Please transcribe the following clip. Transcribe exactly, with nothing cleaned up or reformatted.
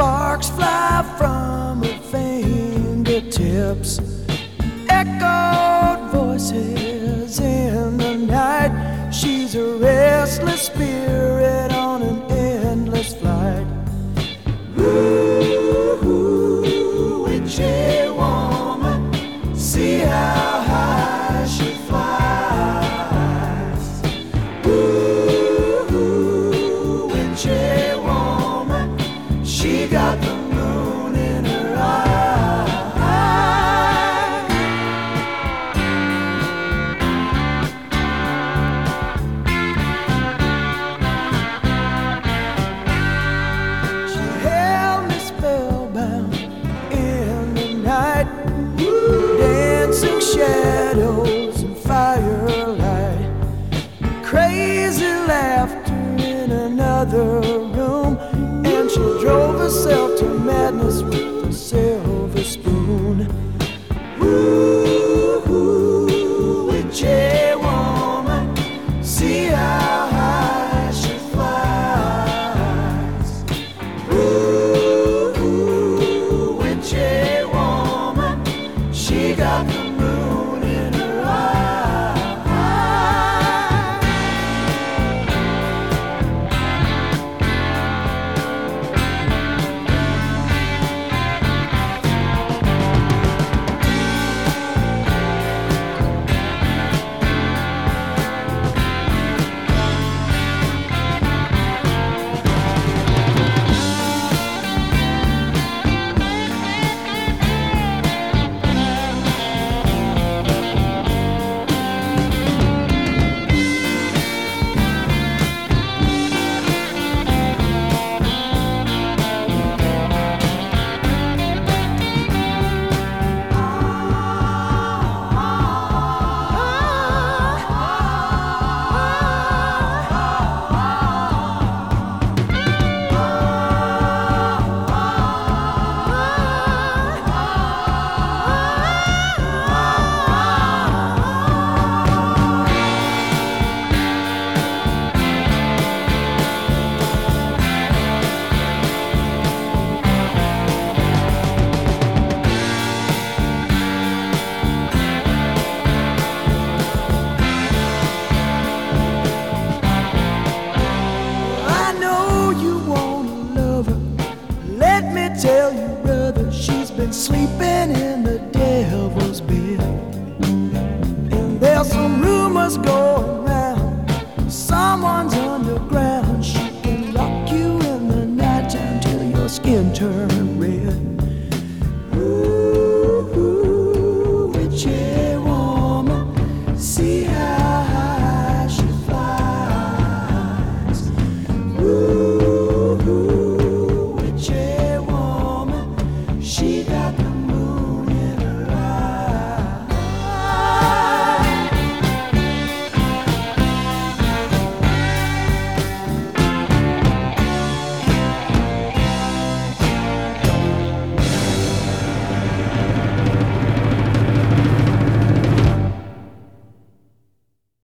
Sparks fly from her fingertips, echoed voices in the night. She's a restless spirit on an endless flight. Ooh, witchy woman, see how high she flies. Ooh, witchy woman, she got the moon in her eye. She held me spellbound in the night, dancing shadows and firelight, crazy laughter in another room, and she drove herself to madness with a silver spoon. Ooh, witchy woman, see how high she flies. Ooh, witchy woman, she got the moon in her eye. Tell you, brother, she's been sleeping in